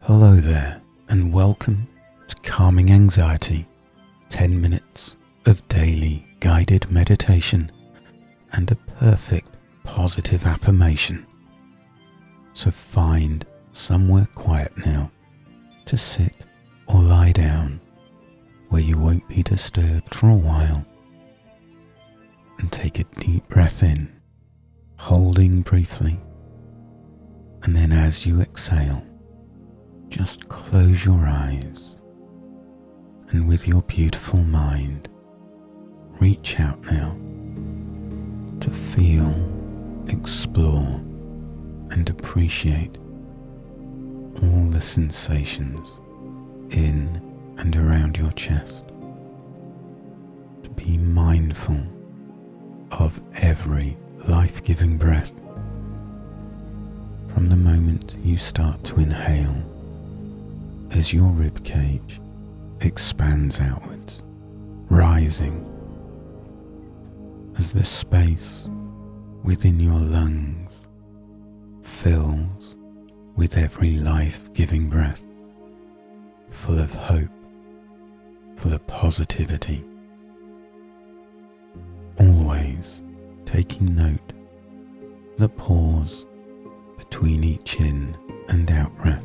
Hello there, and welcome to Calming Anxiety, 10 minutes of daily guided meditation and a perfect positive affirmation. So find somewhere quiet now to sit or lie down where you won't be disturbed for a while, and take a deep breath in, holding briefly, and then as you exhale, just close your eyes, and with your beautiful mind, reach out now to feel, explore, and appreciate all the sensations in and around your chest. To be mindful of every life-giving breath. From the moment you start to inhale, as your ribcage expands outwards, rising, as the space within your lungs fills with every life-giving breath, full of hope, full of positivity. Always taking note the pause between each in and out breath.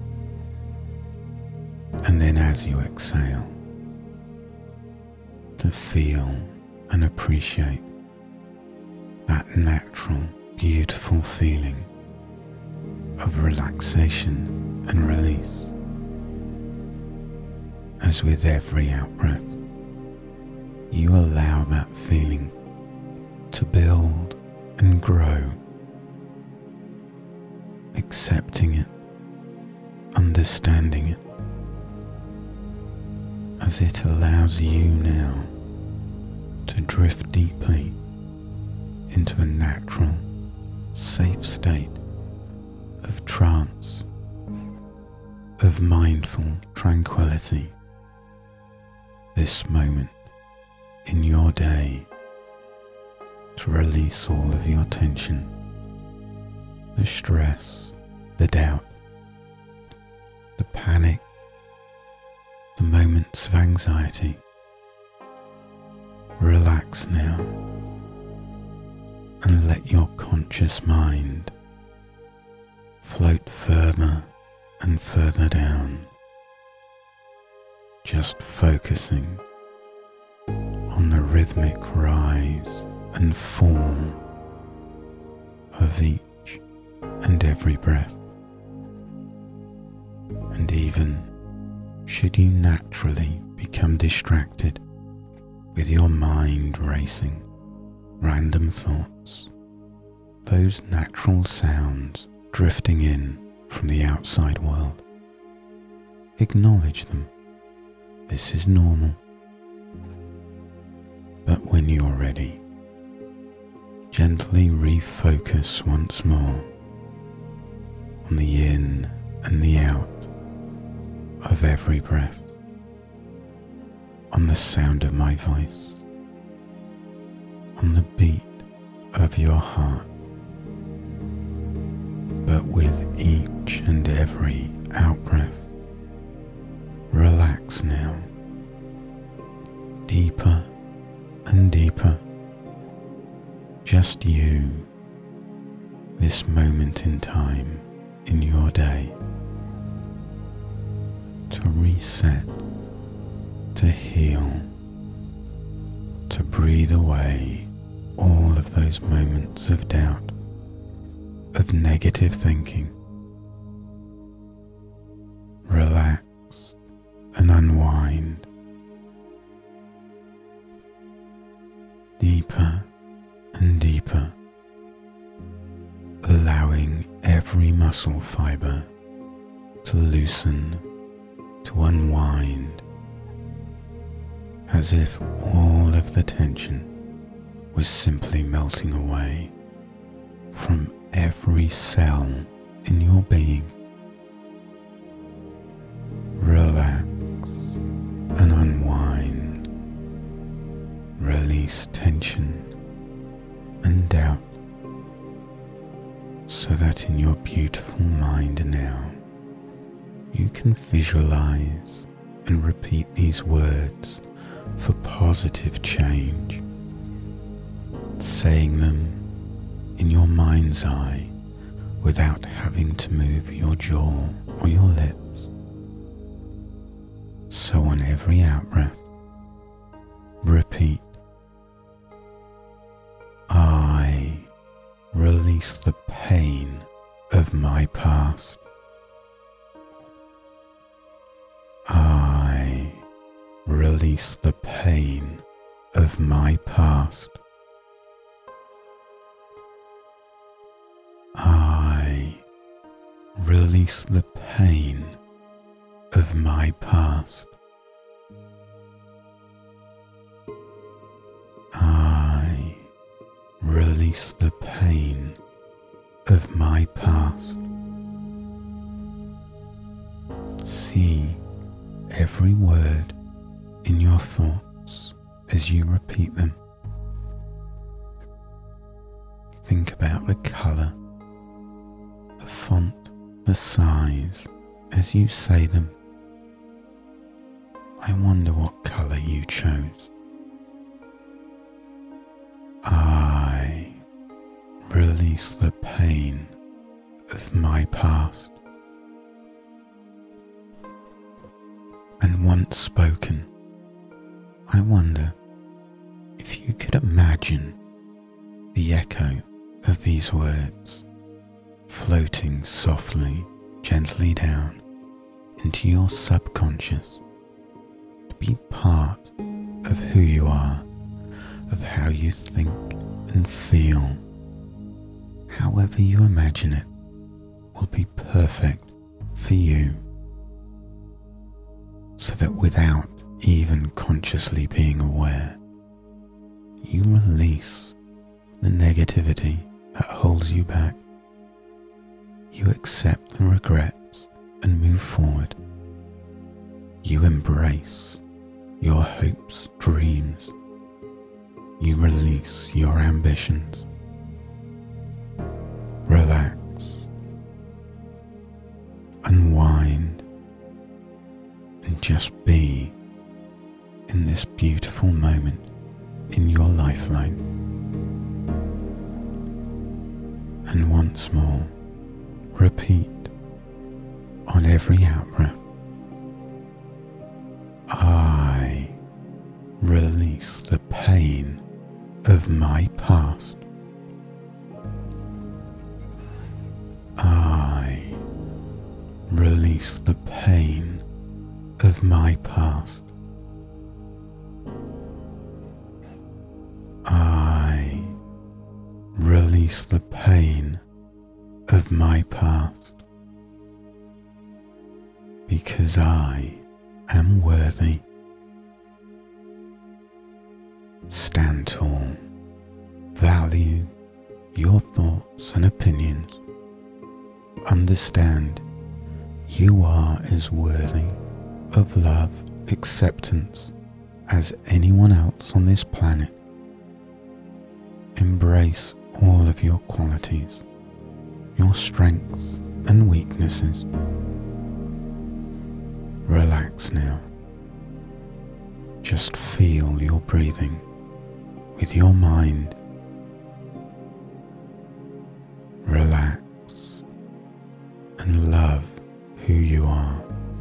And then as you exhale, to feel and appreciate that natural, beautiful feeling of relaxation and release. As with every out-breath, you allow that feeling to build and grow, accepting it, understanding it, as it allows you now to drift deeply into a natural, safe state of trance, of mindful tranquility. This moment in your day to release all of your tension, the stress, the doubt, the panic, the moments of anxiety. Relax now and let your conscious mind float further and further down, just focusing on the rhythmic rise and fall of each and every breath. And even should you naturally become distracted with your mind racing, random thoughts, those natural sounds drifting in from the outside world, acknowledge them. This is normal. But when you're ready, gently refocus once more on the in and the out of every breath, on the sound of my voice, on the beat of your heart. But with each and every out-breath, relax now, deeper and deeper, just you, this moment in time in your day, to reset, to heal, to breathe away all of those moments of doubt, of negative thinking. Relax and unwind. Deeper and deeper, allowing every muscle fiber to loosen, to unwind, as if all of the tension was simply melting away from every cell in your being. Relax and unwind. Release tension and doubt, so that in your beautiful mind now you can visualize and repeat these words for positive change, saying them in your mind's eye without having to move your jaw or your lips. So on every out-breath, repeat, I release the pain of my past. I release the pain of my past. I release the pain of my past. I release the pain of my past. See every word in your thoughts as you repeat them. Think about the colour, the font, the size as you say them. I wonder what colour you chose. I release the pain of my past. And once spoken, I wonder if you could imagine the echo of these words floating softly, gently down into your subconscious to be part of who you are, of how you think and feel. However you imagine it will be perfect for you, so that without even consciously being aware, you release the negativity that holds you back. You accept the regrets and move forward. You embrace your hopes, dreams. You release your ambitions. Relax. Unwind. And just be in this beautiful moment in your lifeline. And once more, repeat on every out-breath, I release the pain of my past. I release the pain of my past. I release the pain of my past, because I am worthy. Stand tall. Value your thoughts and opinions. Understand you are as worthy of love, acceptance as anyone else on this planet. Embrace all of your qualities, your strengths and weaknesses. Relax now. Just feel your breathing with your mind. Relax and love who you are.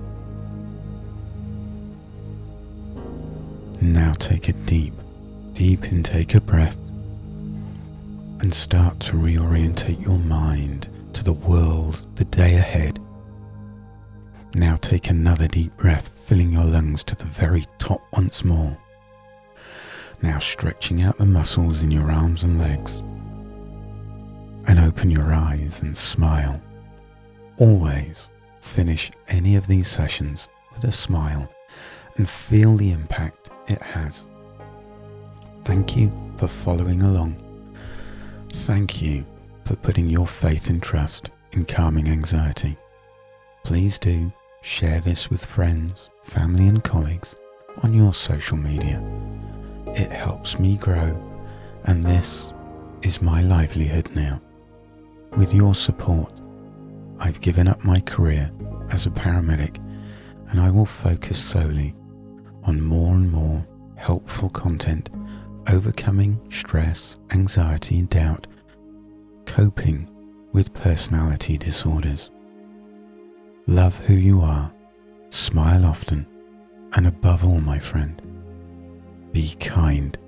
Now take a deep intake of breath and start to reorientate your mind to the world, the day ahead. Now take another deep breath, filling your lungs to the very top once more. Now stretching out the muscles in your arms and legs. And open your eyes and smile. Always finish any of these sessions with a smile and feel the impact it has. Thank you for following along. Thank you for putting your faith and trust in calming anxiety. Please do share this with friends, family and colleagues on your social media. It helps me grow, and this is my livelihood now. With your support, I've given up my career as a paramedic, and I will focus solely on more and more helpful content, overcoming stress, anxiety and doubt, coping with personality disorders. Love who you are, smile often, and above all, my friend, be kind